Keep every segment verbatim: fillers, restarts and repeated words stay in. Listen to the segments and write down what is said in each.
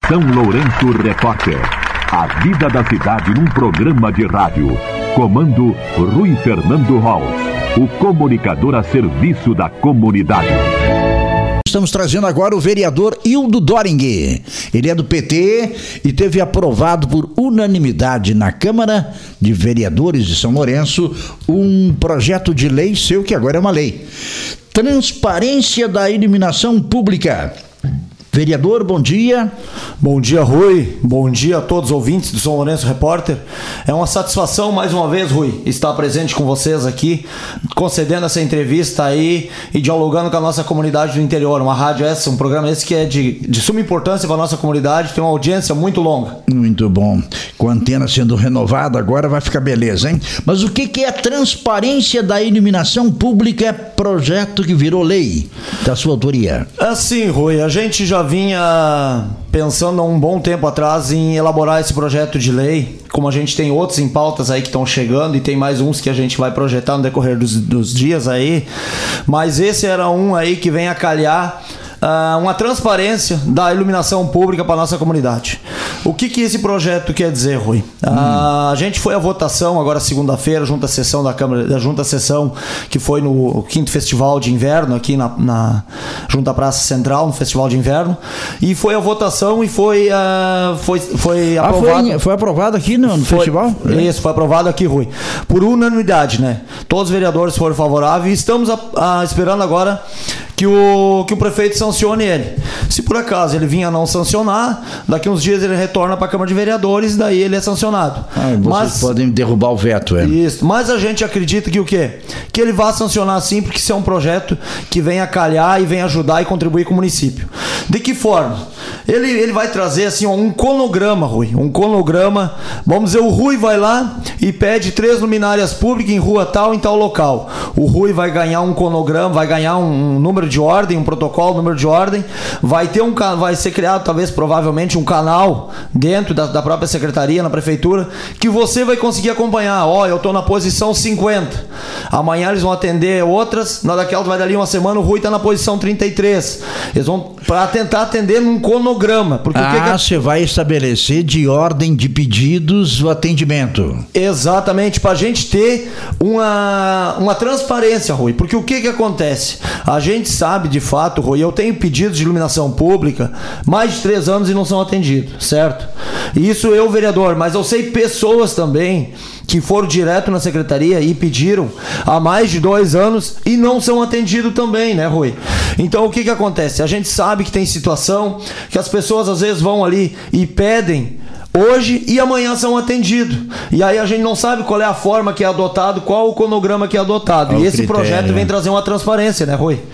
São Lourenço Repórter. A vida da cidade num programa de rádio. Comando Rui Fernando Holtz, o comunicador a serviço da comunidade. Estamos trazendo agora o vereador Hildo Doring. Ele é do P T e teve aprovado por unanimidade na Câmara de Vereadores de São Lourenço um projeto de lei seu, que agora é uma lei. Transparência da iluminação pública. Vereador, bom dia. Bom dia, Rui. Bom dia a todos os ouvintes do São Lourenço Repórter. É uma satisfação, mais uma vez, Rui, estar presente com vocês aqui, concedendo essa entrevista aí e dialogando com a nossa comunidade do interior. Uma rádio essa, um programa esse que é de, de suma importância para a nossa comunidade, tem uma audiência muito longa. Muito bom. Com a antena sendo renovada, agora vai ficar beleza, hein? Mas o que, que é a transparência da iluminação pública, projeto que virou lei da sua autoria? Assim, Rui, a gente já vinha pensando há um bom tempo atrás em elaborar esse projeto de lei, como a gente tem outros em pautas aí que estão chegando e tem mais uns que a gente vai projetar no decorrer dos, dos dias aí, mas esse era um aí que vem a calhar uh, uma transparência da iluminação pública para a nossa comunidade. O que que esse projeto quer dizer, Rui? Hum. Uh, a gente foi à votação agora segunda-feira, junto à sessão da Câmara, da junta à sessão que foi no quinto Festival de Inverno aqui na, na junto à Praça Central, no Festival de Inverno, e foi a votação e foi uh, foi foi ah, aprovado. Foi, foi aprovado aqui no, no foi, festival? Isso, foi aprovado aqui, Rui, por unanimidade, né? Todos os vereadores foram favoráveis e estamos a, a, esperando agora que o, que o prefeito sancione ele. Se por acaso ele vinha a não sancionar, daqui uns dias ele retorna para a Câmara de Vereadores e daí ele é sancionado. Ah, vocês mas, podem derrubar o veto, é? Isso, mas a gente acredita que o quê? Que ele vá sancionar sim, porque isso é um projeto que vem a calhar e vem ajudar e contribuir com o município. De que forma? Ele, ele vai trazer assim um cronograma, Rui, um cronograma, vamos dizer, o Rui vai lá e pede três luminárias públicas em rua tal, em tal local. O Rui vai ganhar um cronograma, vai ganhar um, um número de ordem, um protocolo, um número de ordem, vai ter um, vai ser criado talvez provavelmente um canal dentro da, da própria secretaria, na prefeitura, que você vai conseguir acompanhar. Ó, oh, eu estou na posição cinquenta, amanhã eles vão atender outras, na daquela vai dali uma semana o Rui está na posição trinta e três. Eles vão para tentar atender num cronograma. Porque ah, que que... você vai estabelecer de ordem de pedidos o atendimento. Exatamente, para a gente ter uma, uma transparência, Rui. Porque o que que acontece? A gente sabe de fato, Rui, eu tenho pedidos de iluminação pública mais de três anos e não são atendidos, certo? Isso eu, vereador, mas eu sei pessoas também que foram direto na secretaria e pediram há mais de dois anos e não são atendidos também, né, Rui? Então o que que acontece? A gente sabe que tem situação que as pessoas às vezes vão ali e pedem hoje e amanhã são atendidos. E aí a gente não sabe qual é a forma que é adotado, qual o cronograma que é adotado. Qual e esse critério, projeto vem trazer uma transparência, né, Rui?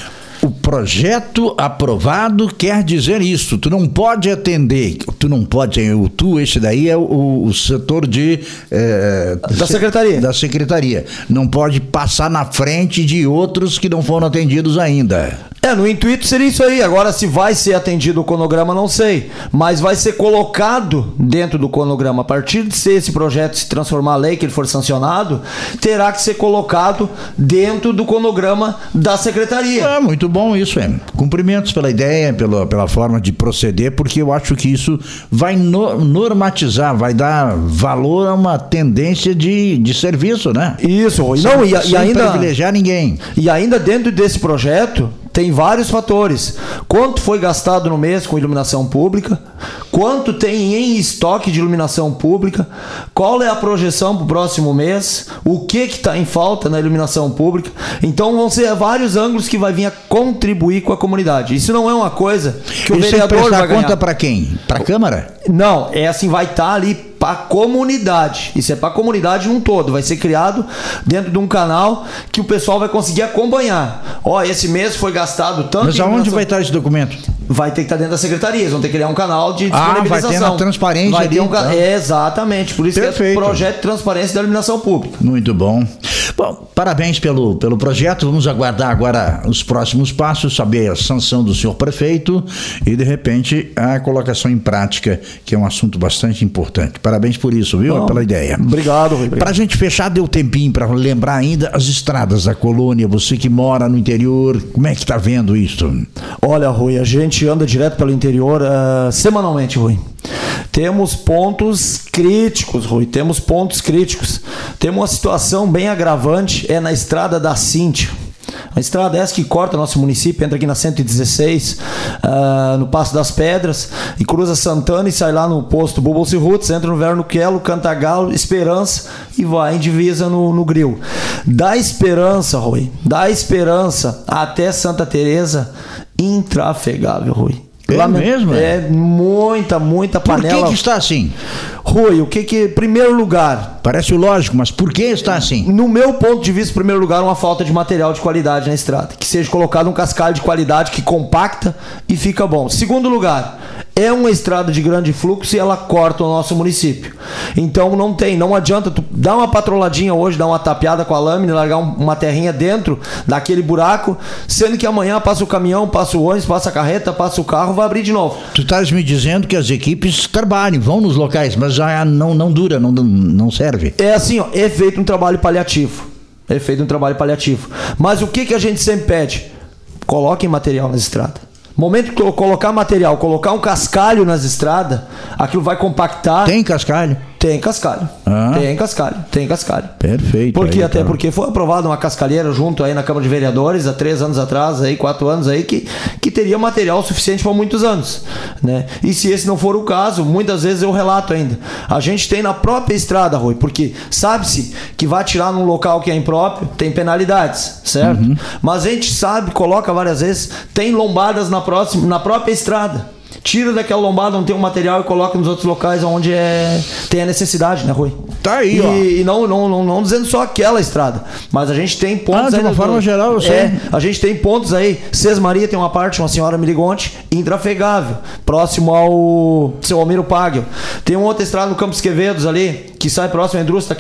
O projeto aprovado quer dizer isso. Tu não pode atender, tu não pode, o tu, esse daí é o, o setor de é, da secretaria. Da secretaria. Não pode passar na frente de outros que não foram atendidos ainda. É, no intuito seria isso aí. Agora, se vai ser atendido o cronograma, não sei. Mas vai ser colocado dentro do cronograma. A partir de ser esse projeto se transformar em lei, que ele for sancionado, terá que ser colocado dentro do cronograma da secretaria. É muito bom isso, é. Cumprimentos pela ideia, pela, pela forma de proceder, porque eu acho que isso vai no, normatizar, vai dar valor a uma tendência de, de serviço, né? Isso, e, não, e, e, e ainda privilegiar ninguém. E ainda dentro desse projeto tem vários fatores. Quanto foi gastado no mês com iluminação pública? Quanto tem em estoque de iluminação pública? Qual é a projeção para o próximo mês? O que está em falta na iluminação pública? Então vão ser vários ângulos que vai vir a contribuir com a comunidade. Isso não é uma coisa que o Isso vereador vai ganhar. Conta para quem? Para a Câmara? Não, é assim, vai estar ali para a comunidade. Isso é para a comunidade um todo. Vai ser criado dentro de um canal que o pessoal vai conseguir acompanhar. Ó, esse mês foi gastado tanto... Mas aonde vai estar esse documento? Vai ter que estar dentro da secretaria. Eles vão ter que criar um canal de disponibilização. Ah, vai ter na transparência vai ali, ter um então. É, exatamente. Por isso Perfeito. Que é o projeto de transparência da iluminação pública. Muito bom. Bom, parabéns pelo, pelo projeto. Vamos aguardar agora os próximos passos, saber a sanção do senhor prefeito e, de repente, a colocação em prática, que é um assunto bastante importante. Parabéns por isso, viu? Bom, pela ideia. Obrigado, Rui. Para a gente fechar, deu tempinho para lembrar ainda as estradas da colônia. Você que mora no interior, como é que está vendo isso? Olha, Rui, a gente anda direto pelo interior uh, semanalmente, Rui. Temos pontos críticos, Rui, temos pontos críticos. Temos uma situação bem agravante, é na estrada da Cíntia. A estrada essa que corta nosso município, entra aqui na cento e dezesseis, uh, no Passo das Pedras, e cruza Santana e sai lá no posto Bubbles e Roots, entra no Verno Quelo, Cantagalo, Esperança e vai em divisa no, no Gril. Da Esperança, Rui, da Esperança até Santa Teresa, intrafegável, Rui. É Lament... mesmo? É, é muita, muita panela. Por que, que está assim? Rui, o que que... Primeiro lugar... Parece lógico, mas por que está assim? No meu ponto de vista, em primeiro lugar, uma falta de material de qualidade na estrada. Que seja colocado um cascalho de qualidade que compacta e fica bom. Segundo lugar, é uma estrada de grande fluxo e ela corta o nosso município. Então não tem, não adianta tu dar uma patroladinha hoje, dar uma tapeada com a lâmina, largar um, uma terrinha dentro daquele buraco, sendo que amanhã passa o caminhão, passa o ônibus, passa a carreta, passa o carro, vai abrir de novo. Tu estás me dizendo que as equipes trabalham, vão nos locais, mas já não, não dura, não, não serve. É assim, ó, é feito um trabalho paliativo. É feito um trabalho paliativo. Mas o que, que a gente sempre pede? Coloquem material nas estradas. Momento que colocar material, colocar um cascalho nas estradas, aquilo vai compactar. Tem cascalho? Tem cascalho. Ah. Tem cascalho. Tem cascalho. Perfeito. Porque aí, até tá. porque foi aprovada uma cascalheira junto aí na Câmara de Vereadores há três anos atrás, aí quatro anos aí que, que teria material suficiente para muitos anos, né? E se esse não for o caso, muitas vezes eu relato ainda. A gente tem na própria estrada, Rui, porque sabe-se que vai tirar num local que é impróprio, tem penalidades, certo? Uhum. Mas a gente sabe, coloca várias vezes, tem lombadas na próxima, na própria estrada. Tira daquela lombada, não tem um material e coloca nos outros locais onde é, tem a necessidade, né, Rui? Tá aí, e, ó. E não, não, não, não dizendo só aquela estrada, mas a gente tem pontos... Ah, de uma forma do, geral, eu sei. É, a gente tem pontos aí. Cés Maria tem uma parte, uma senhora me ligou ontem, intrafegável, próximo ao seu Almiro Pagel. Tem uma outra estrada no Campos Quevedos ali, que sai próximo à indústria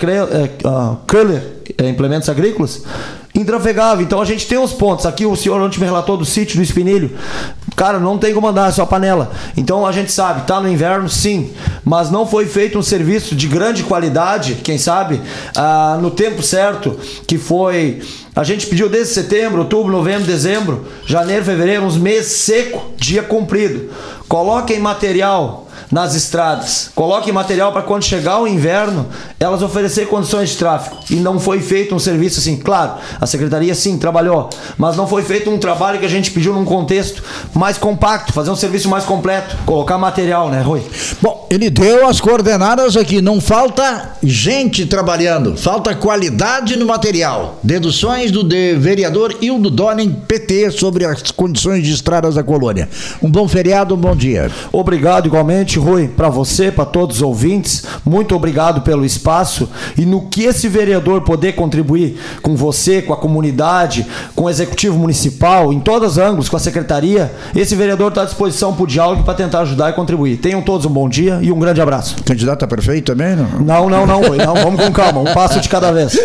Köhler, é, uh, Implementos Agrícolas, intrafegável. Então a gente tem os pontos. Aqui o senhor ontem me relatou do sítio do Espinilho. Cara, não tem como andar, é só panela. Então a gente sabe, tá no inverno, sim, mas não foi feito um serviço de grande qualidade, quem sabe, ah, no tempo certo, que foi... A gente pediu desde setembro, outubro, novembro, dezembro, janeiro, fevereiro, uns meses seco, dia comprido. Coloquem material nas estradas, coloquem material para quando chegar o inverno elas oferecer condições de tráfego, e não foi feito um serviço assim. Claro, a secretaria sim trabalhou, mas não foi feito um trabalho que a gente pediu num contexto mais compacto, fazer um serviço mais completo, colocar material, né, Rui? Bom, ele deu as coordenadas aqui, não falta gente trabalhando, falta qualidade no material. Deduções do de vereador Hildo Doring, P T, sobre as condições de estradas da colônia. Um bom feriado, um bom dia. Obrigado igualmente, Rui, para você, para todos os ouvintes, muito obrigado pelo espaço, e no que esse vereador poder contribuir com você, com a comunidade, com o executivo municipal, em todos os ângulos, com a secretaria, esse vereador está à disposição para o diálogo, para tentar ajudar e contribuir. Tenham todos um bom dia e um grande abraço. O candidato está perfeito também, não? Não, não, não, Rui, não, vamos com calma, um passo de cada vez.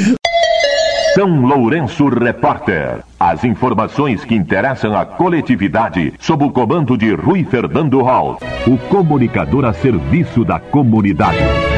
São Lourenço Repórter. As informações que interessam a coletividade sob o comando de Rui Fernando Hall, o comunicador a serviço da comunidade.